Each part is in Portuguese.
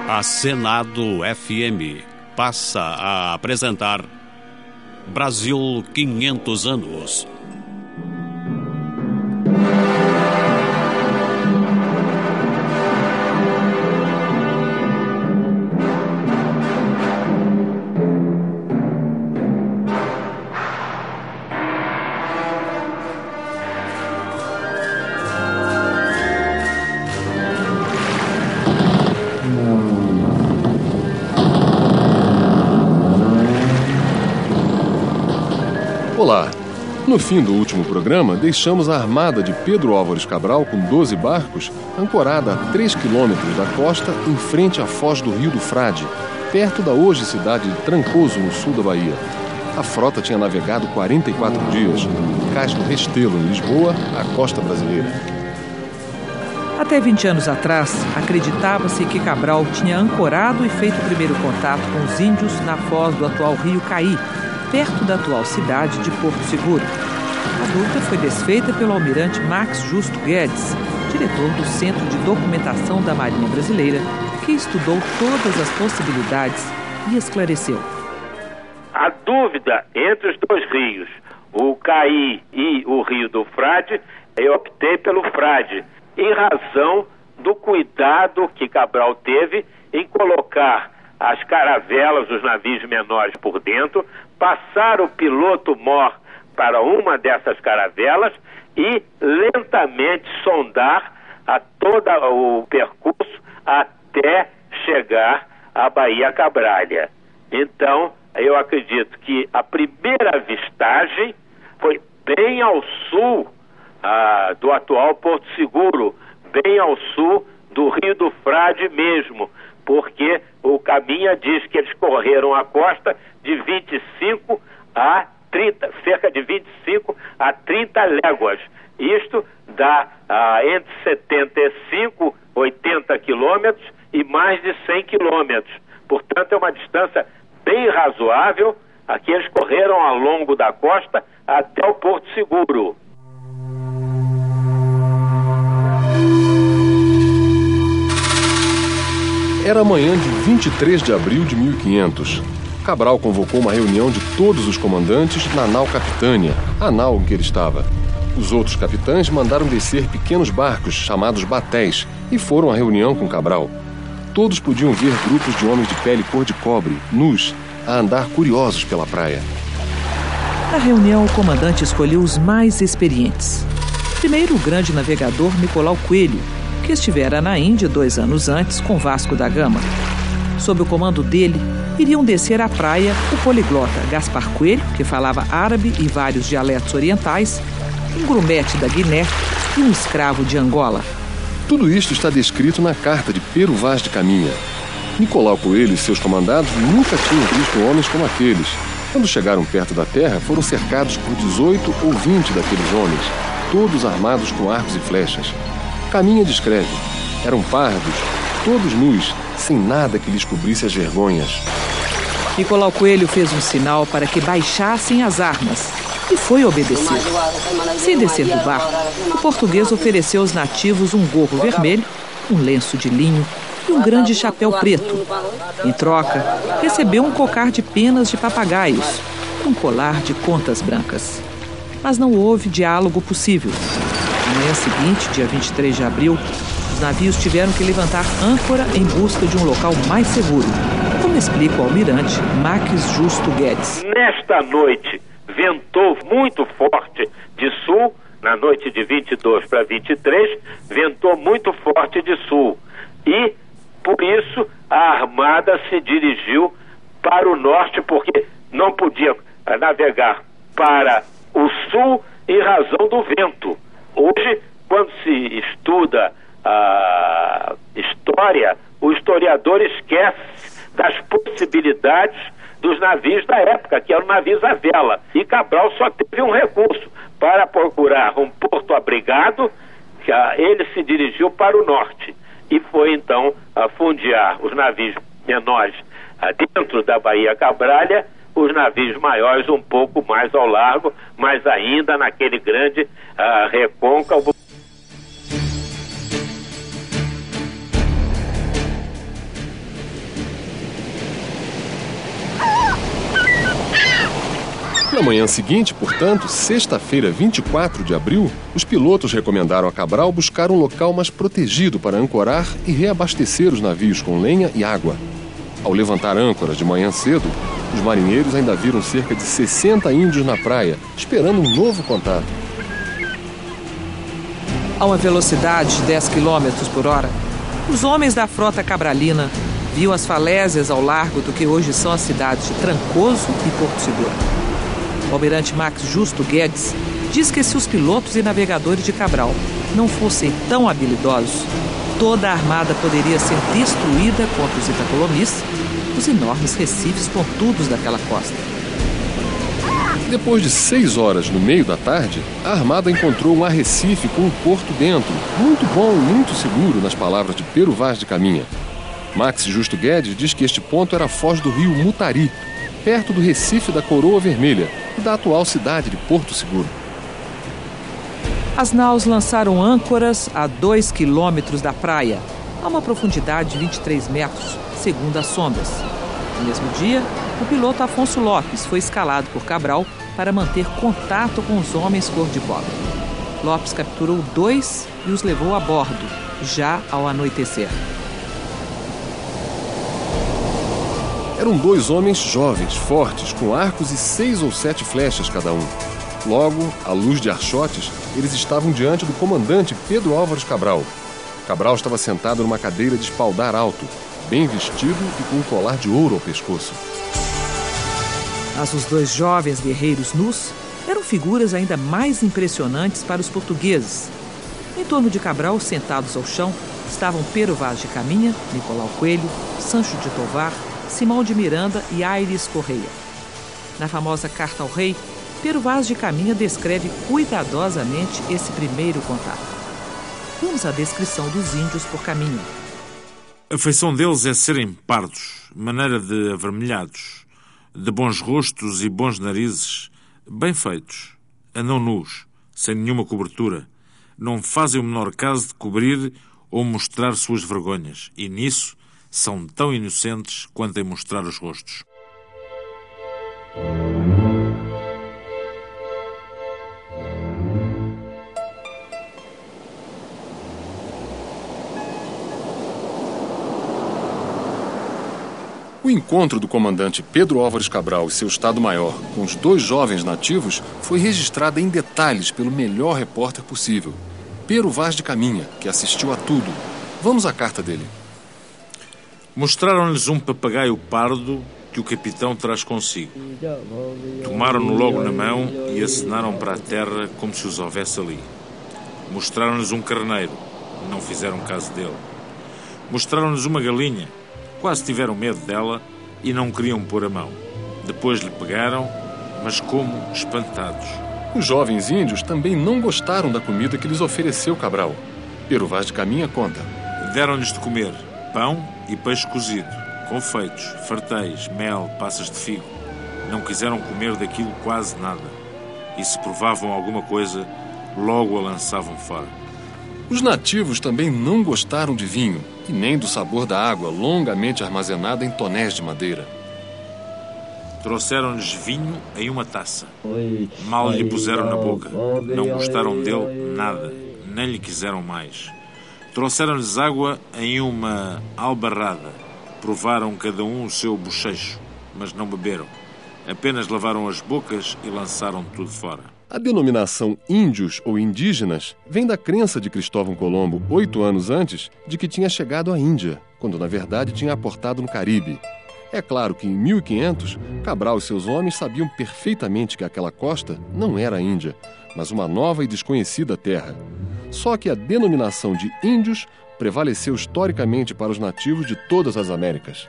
A Senado FM passa a apresentar Brasil 500 anos. Olá! No fim do último programa, deixamos a armada de Pedro Álvares Cabral com 12 barcos ancorada a 3 quilômetros da costa em frente à foz do Rio do Frade, perto da hoje cidade de Trancoso, no sul da Bahia. A frota tinha navegado 44 dias, do Cais do Restelo, em Lisboa, à costa brasileira. Até 20 anos atrás, acreditava-se que Cabral tinha ancorado e feito o primeiro contato com os índios na foz do atual rio Caí, perto da atual cidade de Porto Seguro. A dúvida foi desfeita pelo almirante Max Justo Guedes, diretor do Centro de Documentação da Marinha Brasileira, que estudou todas as possibilidades e esclareceu. A dúvida entre os dois rios, o Caí e o Rio do Frade, eu optei pelo Frade, em razão do cuidado que Cabral teve em colocar as caravelas, os navios menores por dentro, passar o piloto-mor para uma dessas caravelas e lentamente sondar a todo o percurso até chegar à Baía Cabralha. Então, eu acredito que a primeira avistagem foi bem ao sul do atual Porto Seguro, bem ao sul do Rio do Frade mesmo, porque o Caminha diz que eles correram a costa de 25 a 30, cerca de 25 a 30 léguas. Isto dá entre 75 e 80 quilômetros e mais de 100 quilômetros. Portanto, é uma distância bem razoável a que eles correram ao longo da costa até o Porto Seguro. Era a manhã de 23 de abril de 1500. Cabral convocou uma reunião de todos os comandantes na nau Capitânia, a nau em que ele estava. Os outros capitães mandaram descer pequenos barcos chamados batéis e foram à reunião com Cabral. Todos podiam ver grupos de homens de pele cor de cobre, nus, a andar curiosos pela praia. Na reunião, o comandante escolheu os mais experientes. Primeiro, o grande navegador Nicolau Coelho, que estivera na Índia 2 anos antes com Vasco da Gama. Sob o comando dele, iriam descer à praia o poliglota Gaspar Coelho, que falava árabe e vários dialetos orientais, um grumete da Guiné e um escravo de Angola. Tudo isto está descrito na carta de Pero Vaz de Caminha. Nicolau Coelho e seus comandados nunca tinham visto homens como aqueles. Quando chegaram perto da terra, foram cercados por 18 ou 20 daqueles homens, todos armados com arcos e flechas. Caminha descreve: eram pardos, todos nus, sem nada que lhes cobrisse as vergonhas. Nicolau Coelho fez um sinal para que baixassem as armas e foi obedecido. Sem descer do barco, o português ofereceu aos nativos um gorro vermelho, um lenço de linho e um grande chapéu preto. Em troca, recebeu um cocar de penas de papagaios, um colar de contas brancas. Mas não houve diálogo possível. Na manhã seguinte, dia 23 de abril, os navios tiveram que levantar âncora em busca de um local mais seguro, como explica o almirante Max Justo Guedes. Nesta noite, ventou muito forte de sul, na noite de 22 para 23, ventou muito forte de sul. E, por isso, a armada se dirigiu para o norte, porque não podia navegar para o sul em razão do vento. Hoje, quando se estuda a história, o historiador esquece das possibilidades dos navios da época, que eram navios à vela. E Cabral só teve um recurso para procurar um porto abrigado, que ele se dirigiu para o norte. E foi, então, fundear os navios menores dentro da Baía Cabralha, os navios maiores um pouco mais ao largo, mas ainda naquele grande recôncavo. Na manhã seguinte, portanto, sexta-feira, 24 de abril, os pilotos recomendaram a Cabral buscar um local mais protegido para ancorar e reabastecer os navios com lenha e água. Ao levantar âncoras de manhã cedo, os marinheiros ainda viram cerca de 60 índios na praia, esperando um novo contato. A uma velocidade de 10 km por hora, os homens da frota cabralina viam as falésias ao largo do que hoje são as cidades de Trancoso e Porto Seguro. O almirante Max Justo Guedes diz que se os pilotos e navegadores de Cabral não fossem tão habilidosos, toda a armada poderia ser destruída contra os itacolomis, os enormes recifes pontudos daquela costa. Depois de 6 horas no meio da tarde, a armada encontrou um arrecife com um porto dentro, muito bom e muito seguro, nas palavras de Pero Vaz de Caminha. Max Justo Guedes diz que este ponto era a foz do rio Mutari, perto do Recife da Coroa Vermelha e da atual cidade de Porto Seguro. As naus lançaram âncoras a 2 quilômetros da praia, a uma profundidade de 23 metros, segundo as sondas. No mesmo dia, o piloto Afonso Lopes foi escalado por Cabral para manter contato com os homens cor-de-bola. Lopes capturou 2 e os levou a bordo, já ao anoitecer. Eram 2 homens jovens, fortes, com arcos e 6 ou 7 flechas cada um. Logo, à luz de archotes, eles estavam diante do comandante Pedro Álvares Cabral. Cabral estava sentado numa cadeira de espaldar alto, bem vestido e com um colar de ouro ao pescoço. Mas os 2 jovens guerreiros nus eram figuras ainda mais impressionantes para os portugueses. Em torno de Cabral, sentados ao chão, estavam Pero Vaz de Caminha, Nicolau Coelho, Sancho de Tovar, Simão de Miranda e Aires Correia. Na famosa Carta ao Rei, Pero Vaz de Caminha descreve cuidadosamente esse primeiro contato. Vamos à descrição dos índios por Caminha. A feição deles é serem pardos, maneira de avermelhados, de bons rostos e bons narizes, bem feitos, andam nus, sem nenhuma cobertura, não fazem o menor caso de cobrir ou mostrar suas vergonhas, e nisso são tão inocentes quanto em mostrar os rostos. O encontro do comandante Pedro Álvares Cabral e seu Estado-Maior com os 2 jovens nativos foi registrado em detalhes pelo melhor repórter possível, Pero Vaz de Caminha, que assistiu a tudo. Vamos à carta dele. Mostraram-lhes um papagaio pardo que o capitão traz consigo. Tomaram-no logo na mão e acenaram para a terra como se os houvesse ali. Mostraram-lhes um carneiro, não fizeram caso dele. Mostraram-lhes uma galinha, quase tiveram medo dela e não queriam pôr a mão. Depois lhe pegaram, mas como espantados. Os jovens índios também não gostaram da comida que lhes ofereceu Cabral. Pero Vaz de Caminha conta. Deram-lhes de comer pão e peixe cozido, confeitos, fartéis, mel, passas de figo. Não quiseram comer daquilo quase nada. E se provavam alguma coisa, logo a lançavam fora. Os nativos também não gostaram de vinho e nem do sabor da água longamente armazenada em tonéis de madeira. Trouxeram-lhes vinho em uma taça. Mal lhe puseram na boca. Não gostaram dele nada, nem lhe quiseram mais. Trouxeram-lhes água em uma albarrada. Provaram cada um o seu bochecho, mas não beberam. Apenas lavaram as bocas e lançaram tudo fora. A denominação índios ou indígenas vem da crença de Cristóvão Colombo, 8 anos antes, de que tinha chegado à Índia, quando na verdade tinha aportado no Caribe. É claro que em 1500, Cabral e seus homens sabiam perfeitamente que aquela costa não era a Índia, mas uma nova e desconhecida terra. Só que a denominação de índios prevaleceu historicamente para os nativos de todas as Américas.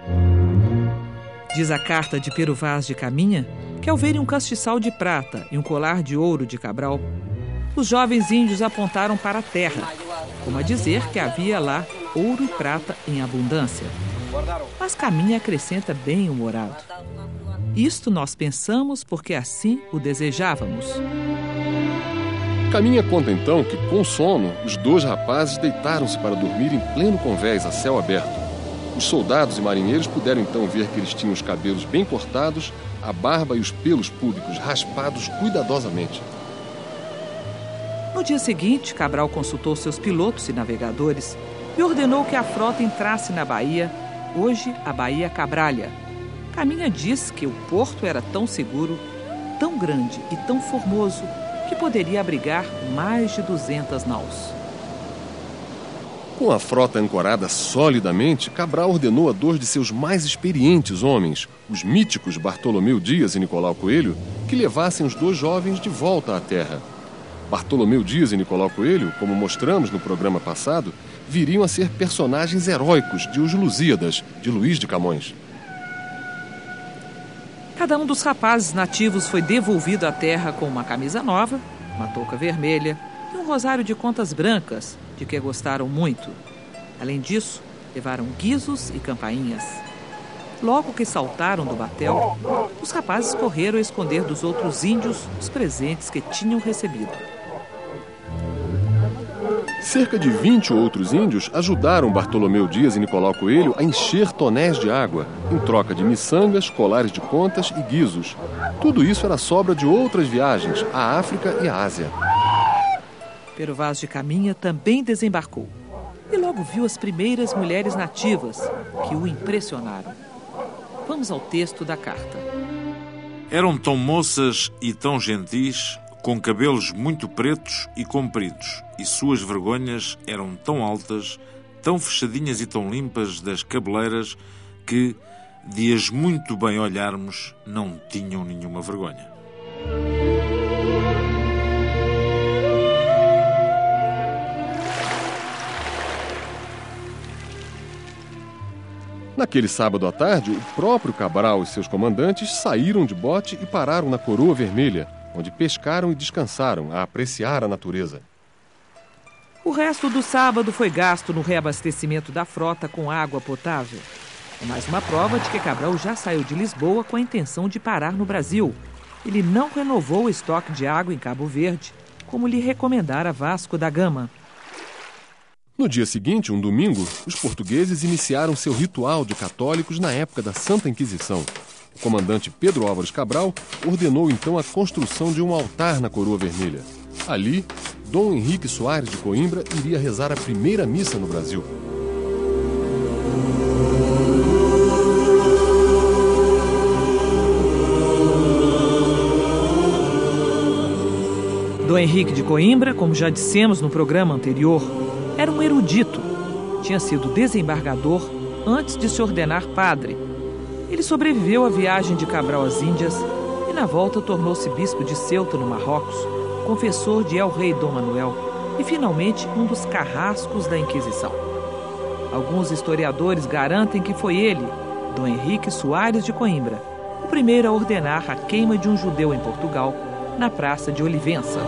Diz a carta de Pero Vaz de Caminha que, ao verem um castiçal de prata e um colar de ouro de Cabral, os jovens índios apontaram para a terra, como a dizer que havia lá ouro e prata em abundância. Mas Caminha acrescenta bem-humorado. Isto nós pensamos porque assim o desejávamos. Caminha conta então que, com sono, os 2 rapazes deitaram-se para dormir em pleno convés a céu aberto. Os soldados e marinheiros puderam então ver que eles tinham os cabelos bem cortados, a barba e os pelos públicos raspados cuidadosamente. No dia seguinte, Cabral consultou seus pilotos e navegadores e ordenou que a frota entrasse na baía, hoje a Baía Cabralha. Caminha diz que o porto era tão seguro, tão grande e tão formoso que poderia abrigar mais de 200 naus. Com a frota ancorada solidamente, Cabral ordenou a 2 de seus mais experientes homens, os míticos Bartolomeu Dias e Nicolau Coelho, que levassem os 2 jovens de volta à terra. Bartolomeu Dias e Nicolau Coelho, como mostramos no programa passado, viriam a ser personagens heróicos de Os Lusíadas, de Luís de Camões. Cada um dos rapazes nativos foi devolvido à terra com uma camisa nova, uma touca vermelha e um rosário de contas brancas, de que gostaram muito. Além disso, levaram guizos e campainhas. Logo que saltaram do batel, os rapazes correram a esconder dos outros índios os presentes que tinham recebido. Cerca de 20 outros índios ajudaram Bartolomeu Dias e Nicolau Coelho a encher tonéis de água, em troca de miçangas, colares de contas e guizos. Tudo isso era sobra de outras viagens à África e à Ásia. Pero Vaz de Caminha também desembarcou e logo viu as primeiras mulheres nativas que o impressionaram. Vamos ao texto da carta. Eram tão moças e tão gentis, com cabelos muito pretos e compridos, e suas vergonhas eram tão altas, tão fechadinhas e tão limpas das cabeleiras, que, de as muito bem olharmos, não tinham nenhuma vergonha. Naquele sábado à tarde, o próprio Cabral e seus comandantes saíram de bote e pararam na Coroa Vermelha, onde pescaram e descansaram a apreciar a natureza. O resto do sábado foi gasto no reabastecimento da frota com água potável. É mais uma prova de que Cabral já saiu de Lisboa com a intenção de parar no Brasil. Ele não renovou o estoque de água em Cabo Verde, como lhe recomendara Vasco da Gama. No dia seguinte, um domingo, os portugueses iniciaram seu ritual de católicos na época da Santa Inquisição. O comandante Pedro Álvares Cabral ordenou então a construção de um altar na Coroa Vermelha. Ali, Dom Henrique Soares de Coimbra iria rezar a primeira missa no Brasil. Dom Henrique de Coimbra, como já dissemos no programa anterior, era um erudito. Tinha sido desembargador antes de se ordenar padre. Ele sobreviveu à viagem de Cabral às Índias e, na volta, tornou-se bispo de Ceuta, no Marrocos, confessor de El-Rei Dom Manuel e, finalmente, um dos carrascos da Inquisição. Alguns historiadores garantem que foi ele, Dom Henrique Soares de Coimbra, o primeiro a ordenar a queima de um judeu em Portugal, na Praça de Olivença.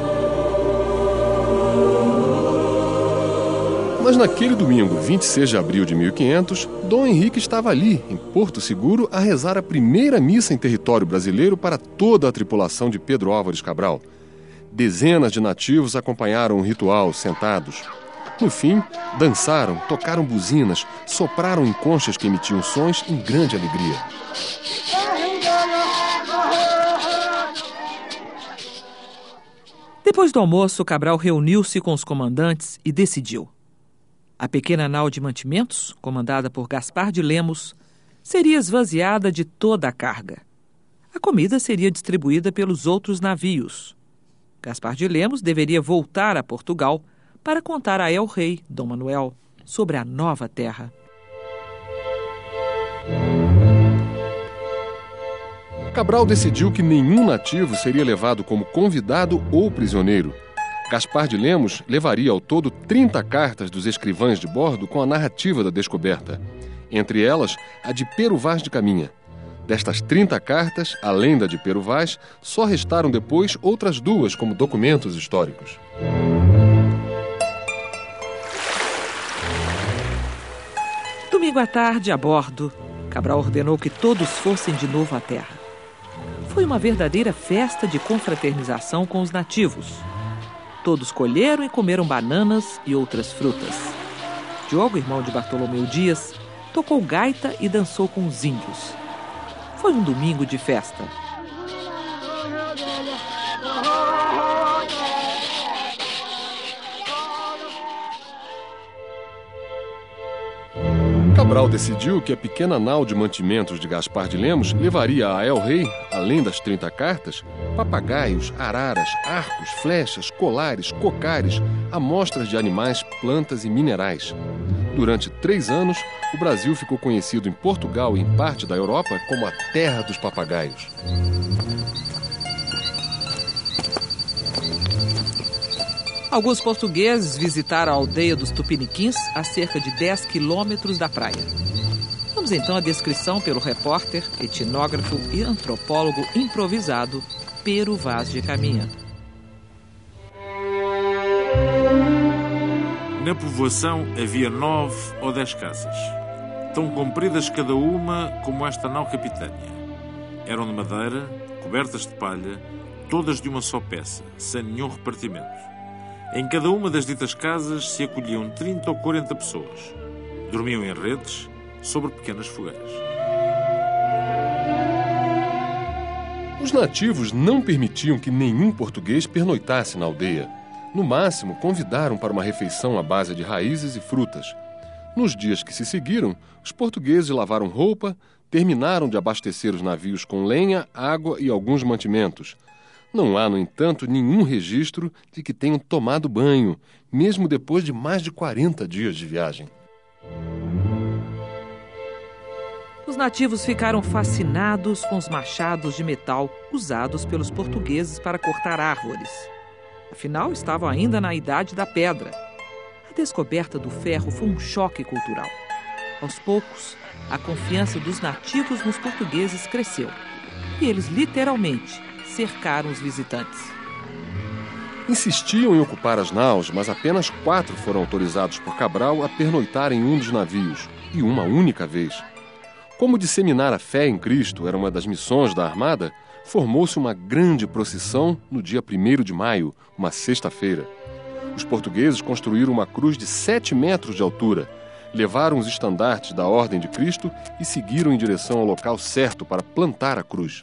Mas naquele domingo, 26 de abril de 1500, Dom Henrique estava ali, em Porto Seguro, a rezar a primeira missa em território brasileiro para toda a tripulação de Pedro Álvares Cabral. Dezenas de nativos acompanharam o ritual, sentados. No fim, dançaram, tocaram buzinas, sopraram em conchas que emitiam sons em grande alegria. Depois do almoço, Cabral reuniu-se com os comandantes e decidiu. A pequena nau de mantimentos, comandada por Gaspar de Lemos, seria esvaziada de toda a carga. A comida seria distribuída pelos outros navios. Gaspar de Lemos deveria voltar a Portugal para contar a El-Rei Dom Manuel sobre a nova terra. Cabral decidiu que nenhum nativo seria levado como convidado ou prisioneiro. Gaspar de Lemos levaria ao todo 30 cartas dos escrivães de bordo com a narrativa da descoberta. Entre elas, a de Pero Vaz de Caminha. Destas 30 cartas, além da de Pero Vaz, só restaram depois outras 2 como documentos históricos. Domingo à tarde, a bordo, Cabral ordenou que todos fossem de novo à terra. Foi uma verdadeira festa de confraternização com os nativos. Todos colheram e comeram bananas e outras frutas. Diogo, irmão de Bartolomeu Dias, tocou gaita e dançou com os índios. Foi um domingo de festa. Cabral decidiu que a pequena nau de mantimentos de Gaspar de Lemos levaria a El Rei, além das 30 cartas, papagaios, araras, arcos, flechas, colares, cocares, amostras de animais, plantas e minerais. Durante 3 anos, o Brasil ficou conhecido em Portugal e em parte da Europa como a terra dos papagaios. Alguns portugueses visitaram a aldeia dos Tupiniquins, a cerca de 10 quilômetros da praia. Vamos então à descrição pelo repórter, etnógrafo e antropólogo improvisado Pero Vaz de Caminha. Na povoação havia 9 ou 10 casas, tão compridas cada uma como esta nau capitânia. Eram de madeira, cobertas de palha, todas de uma só peça, sem nenhum repartimento. Em cada uma das ditas casas se acolhiam 30 ou 40 pessoas. Dormiam em redes, sobre pequenas fogueiras. Os nativos não permitiam que nenhum português pernoitasse na aldeia. No máximo, convidaram para uma refeição à base de raízes e frutas. Nos dias que se seguiram, os portugueses lavaram roupa, terminaram de abastecer os navios com lenha, água e alguns mantimentos. Não há, no entanto, nenhum registro de que tenham tomado banho, mesmo depois de mais de 40 dias de viagem. Os nativos ficaram fascinados com os machados de metal usados pelos portugueses para cortar árvores. Afinal, estavam ainda na Idade da Pedra. A descoberta do ferro foi um choque cultural. Aos poucos, a confiança dos nativos nos portugueses cresceu. E eles, literalmente, cercaram os visitantes. Insistiam em ocupar as naus, mas apenas 4 foram autorizados por Cabral a pernoitar em um dos navios, e uma única vez. Como disseminar a fé em Cristo era uma das missões da Armada, formou-se uma grande procissão no dia 1º de maio, uma sexta-feira. Os portugueses construíram uma cruz de 7 metros de altura, levaram os estandartes da Ordem de Cristo e seguiram em direção ao local certo para plantar a cruz.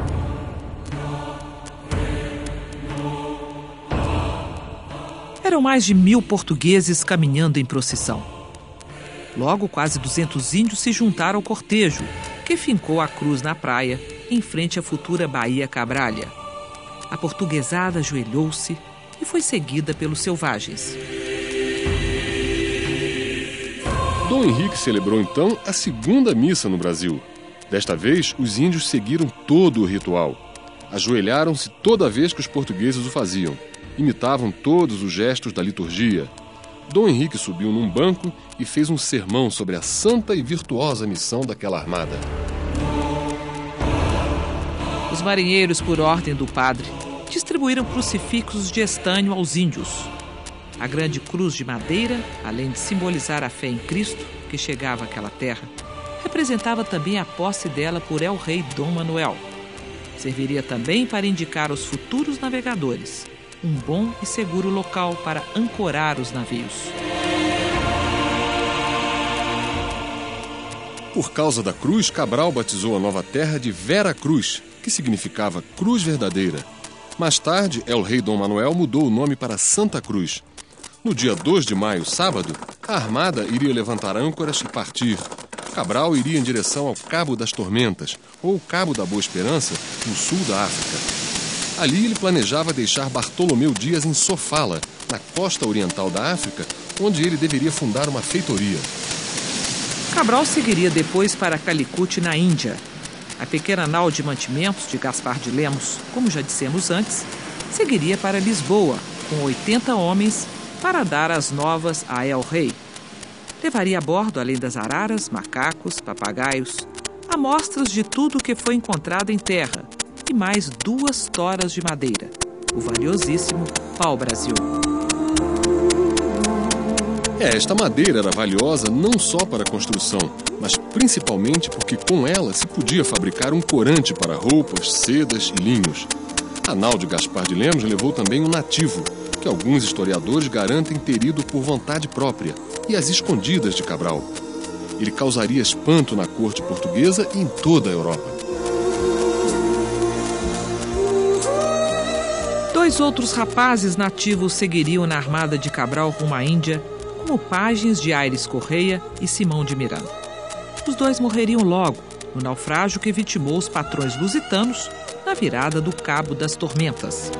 Eram mais de 1000 portugueses caminhando em procissão. Logo, quase 200 índios se juntaram ao cortejo, que fincou a cruz na praia, em frente à futura Baía Cabralha. A portuguesada ajoelhou-se e foi seguida pelos selvagens. Dom Henrique celebrou então a 2ª missa no Brasil. Desta vez, os índios seguiram todo o ritual. Ajoelharam-se toda vez que os portugueses o faziam. Imitavam todos os gestos da liturgia. Dom Henrique subiu num banco e fez um sermão sobre a santa e virtuosa missão daquela armada. Os marinheiros, por ordem do padre, distribuíram crucifixos de estanho aos índios. A grande cruz de madeira, além de simbolizar a fé em Cristo, que chegava àquela terra, representava também a posse dela por El Rei Dom Manuel. Serviria também para indicar aos futuros navegadores um bom e seguro local para ancorar os navios. Por causa da cruz, Cabral batizou a nova terra de Vera Cruz, que significava Cruz Verdadeira. Mais tarde, El Rei Dom Manuel mudou o nome para Santa Cruz. No dia 2 de maio, sábado, a armada iria levantar âncoras e partir. Cabral iria em direção ao Cabo das Tormentas, ou Cabo da Boa Esperança, no sul da África. Ali ele planejava deixar Bartolomeu Dias em Sofala, na costa oriental da África, onde ele deveria fundar uma feitoria. Cabral seguiria depois para Calicut, na Índia. A pequena nau de mantimentos de Gaspar de Lemos, como já dissemos antes, seguiria para Lisboa, com 80 homens, para dar as novas a El Rei. Levaria a bordo, além das araras, macacos, papagaios, amostras de tudo o que foi encontrado em terra, e mais 2 toras de madeira, o valiosíssimo pau-brasil. Esta madeira era valiosa não só para a construção, mas principalmente porque com ela se podia fabricar um corante para roupas, sedas e linhos. A nau de Gaspar de Lemos levou também um nativo, que alguns historiadores garantem ter ido por vontade própria e às escondidas de Cabral. Ele causaria espanto na corte portuguesa e em toda a Europa. 2 outros rapazes nativos seguiriam na armada de Cabral rumo à Índia, como pajens de Aires Correia e Simão de Miranda. Os 2 morreriam logo, no naufrágio que vitimou os patrões lusitanos na virada do Cabo das Tormentas.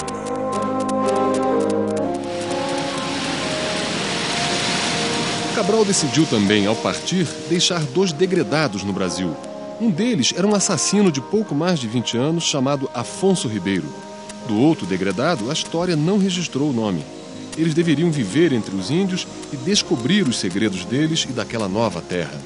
Cabral decidiu também, ao partir, deixar 2 degredados no Brasil. Um deles era um assassino de pouco mais de 20 anos chamado Afonso Ribeiro. Do outro degredado, a história não registrou o nome. Eles deveriam viver entre os índios e descobrir os segredos deles e daquela nova terra.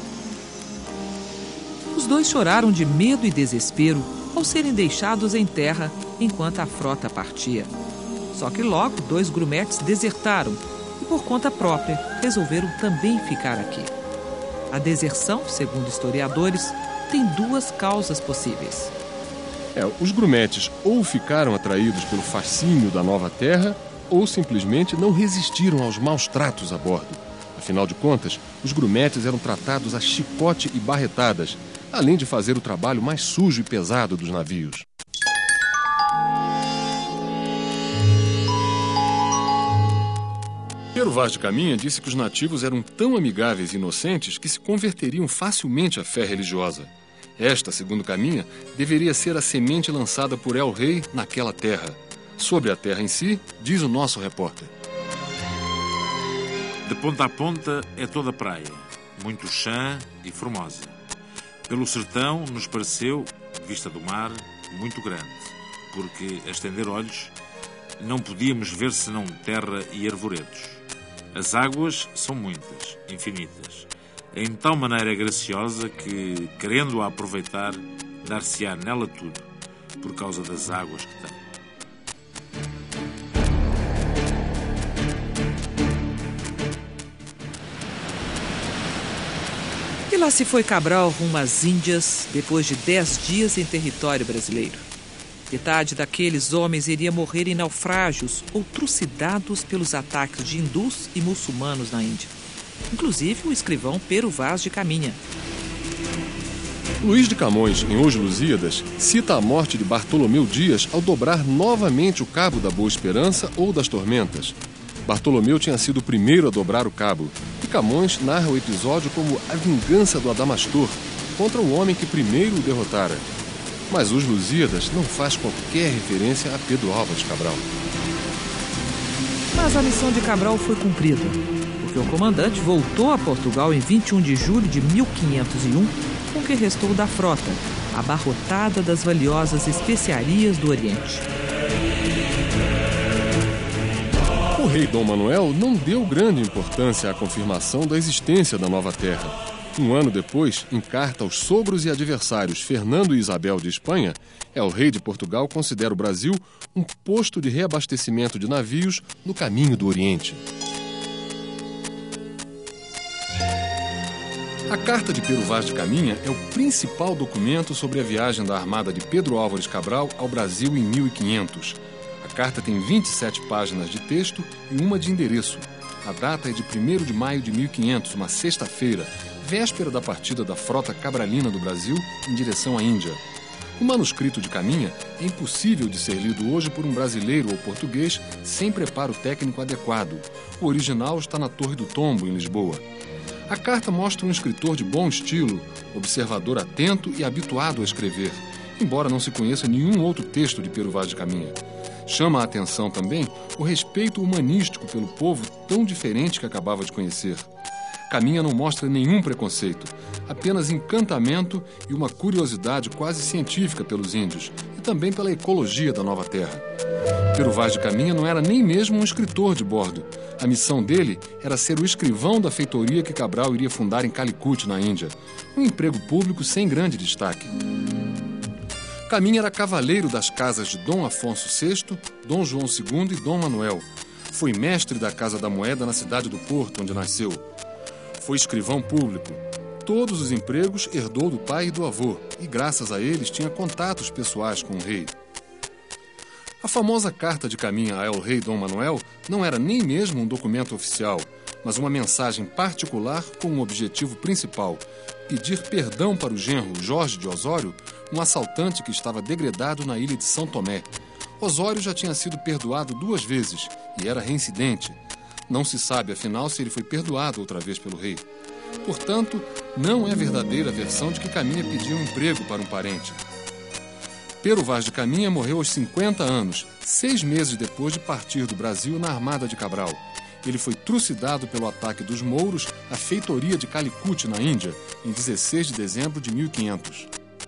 Os 2 choraram de medo e desespero ao serem deixados em terra enquanto a frota partia. Só que logo 2 grumetes desertaram e, por conta própria, resolveram também ficar aqui. A deserção, segundo historiadores, tem 2 causas possíveis. Os grumetes ou ficaram atraídos pelo fascínio da nova terra ou simplesmente não resistiram aos maus tratos a bordo. Afinal de contas, os grumetes eram tratados a chicote e barretadas, além de fazer o trabalho mais sujo e pesado dos navios. Pero Vaz de Caminha disse que os nativos eram tão amigáveis e inocentes que se converteriam facilmente à fé religiosa. Esta, segundo Caminha, deveria ser a semente lançada por El Rei naquela terra. Sobre a terra em si, diz o nosso repórter. De ponta a ponta é toda praia, muito chã e formosa. Pelo sertão nos pareceu, vista do mar, muito grande, porque, a estender olhos, não podíamos ver senão terra e arvoredos. As águas são muitas, infinitas, em tal maneira graciosa que, querendo-a aproveitar, dar-se-á nela tudo, por causa das águas que tem. E lá se foi Cabral rumo às Índias, depois de 10 dias em território brasileiro. Metade daqueles homens iria morrer em naufrágios ou trucidados pelos ataques de hindus e muçulmanos na Índia. Inclusive o escrivão Pero Vaz de Caminha. Luís de Camões, em Os Lusíadas, cita a morte de Bartolomeu Dias ao dobrar novamente o cabo da Boa Esperança ou das Tormentas. Bartolomeu tinha sido o primeiro a dobrar o cabo, e Camões narra o episódio como a vingança do Adamastor contra o homem que primeiro o derrotara. Mas Os Lusíadas não faz qualquer referência a Pedro Álvares Cabral. Mas a missão de Cabral foi cumprida, porque o comandante voltou a Portugal em 21 de julho de 1501, com o que restou da frota, abarrotada das valiosas especiarias do Oriente. O rei Dom Manuel não deu grande importância à confirmação da existência da nova terra. Um ano depois, em carta aos sogros e adversários Fernando e Isabel de Espanha, El Rei de Portugal considera o Brasil um posto de reabastecimento de navios no caminho do Oriente. A Carta de Pero Vaz de Caminha é o principal documento sobre a viagem da armada de Pedro Álvares Cabral ao Brasil em 1500. A carta tem 27 páginas de texto e uma de endereço. A data é de 1º de maio de 1500, uma sexta-feira, véspera da partida da frota cabralina do Brasil em direção à Índia. O manuscrito de Caminha é impossível de ser lido hoje por um brasileiro ou português sem preparo técnico adequado. O original está na Torre do Tombo, em Lisboa. A carta mostra um escritor de bom estilo, observador atento e habituado a escrever, embora não se conheça nenhum outro texto de Pero Vaz de Caminha. Chama a atenção também o respeito humanístico pelo povo tão diferente que acabava de conhecer. Caminha não mostra nenhum preconceito, apenas encantamento e uma curiosidade quase científica pelos índios e também pela ecologia da nova terra. Pero Vaz de Caminha não era nem mesmo um escritor de bordo. A missão dele era ser o escrivão da feitoria que Cabral iria fundar em Calicut, na Índia. Um emprego público sem grande destaque. Caminha era cavaleiro das casas de Dom Afonso VI, Dom João II e Dom Manuel. Foi mestre da Casa da Moeda na cidade do Porto, onde nasceu. Foi escrivão público. Todos os empregos herdou do pai e do avô, e graças a eles tinha contatos pessoais com o rei. A famosa Carta de Caminha a El Rei Dom Manuel não era nem mesmo um documento oficial. mas uma mensagem particular com um objetivo principal: pedir perdão para o genro Jorge de Osório, um assaltante que estava degredado na ilha de São Tomé. Osório já tinha sido perdoado 2 vezes e era reincidente. Não se sabe, afinal, se ele foi perdoado outra vez pelo rei. Portanto, não é verdadeira a versão de que Caminha pediu um emprego para um parente. Pero Vaz de Caminha morreu aos 50 anos, 6 meses depois de partir do Brasil na Armada de Cabral. Ele foi trucidado pelo ataque dos mouros à feitoria de Calicut, na Índia, em 16 de dezembro de 1500.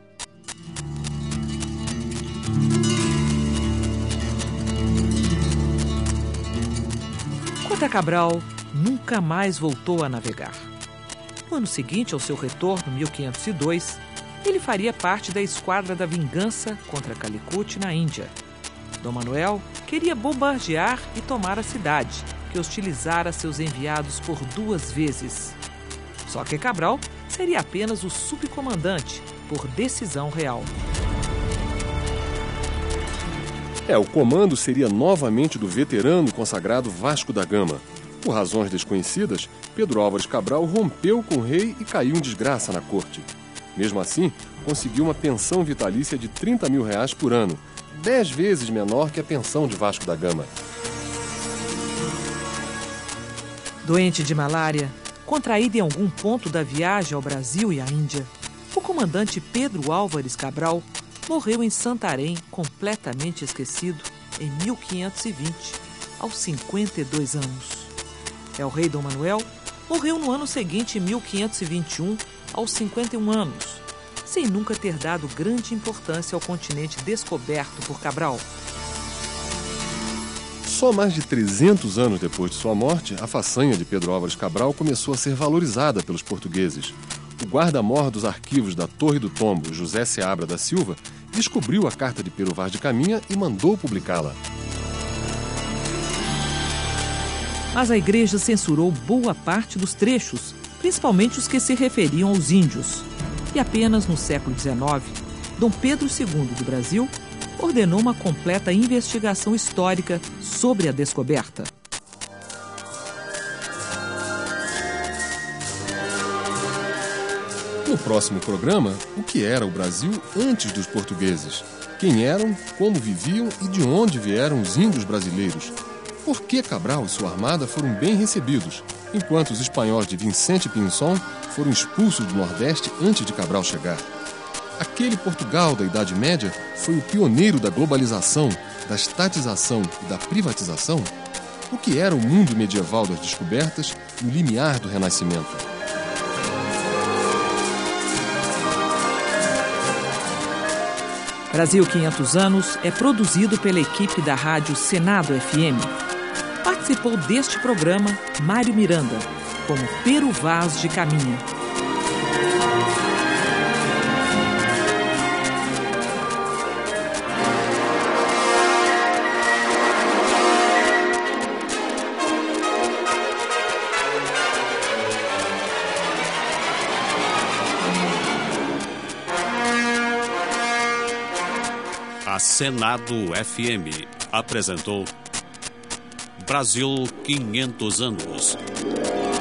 Quanto a Cabral, nunca mais voltou a navegar. No ano seguinte ao seu retorno, 1502, ele faria parte da Esquadra da Vingança contra Calicut, na Índia. Dom Manuel queria bombardear e tomar a cidade, que hostilizara seus enviados por 2 vezes. Só que Cabral seria apenas o subcomandante, por decisão real. O comando seria novamente do veterano consagrado Vasco da Gama. Por razões desconhecidas, Pedro Álvares Cabral rompeu com o rei e caiu em desgraça na corte. Mesmo assim, conseguiu uma pensão vitalícia de R$30 mil por ano, 10 vezes menor que a pensão de Vasco da Gama. Doente de malária, contraído em algum ponto da viagem ao Brasil e à Índia, o comandante Pedro Álvares Cabral morreu em Santarém, completamente esquecido, em 1520, aos 52 anos. El Rei Dom Manuel morreu no ano seguinte, em 1521, aos 51 anos, sem nunca ter dado grande importância ao continente descoberto por Cabral. Só mais de 300 anos depois de sua morte, a façanha de Pedro Álvares Cabral começou a ser valorizada pelos portugueses. O guarda-mor dos arquivos da Torre do Tombo, José Seabra da Silva, descobriu a carta de Pero Vaz de Caminha e mandou publicá-la. Mas a igreja censurou boa parte dos trechos, principalmente os que se referiam aos índios. E apenas no século XIX, Dom Pedro II do Brasil ordenou uma completa investigação histórica sobre a descoberta. No próximo programa, o que era o Brasil antes dos portugueses? Quem eram, como viviam e de onde vieram os índios brasileiros? Por que Cabral e sua armada foram bem recebidos, enquanto os espanhóis de Vicente Pinzón foram expulsos do Nordeste antes de Cabral chegar? Aquele Portugal da Idade Média foi o pioneiro da globalização, da estatização e da privatização? O que era o mundo medieval das descobertas e o limiar do Renascimento? Brasil 500 anos é produzido pela equipe da rádio Senado FM. Participou deste programa Mário Miranda, como Pero Vaz de Caminha. A Senado FM apresentou Brasil 500 anos.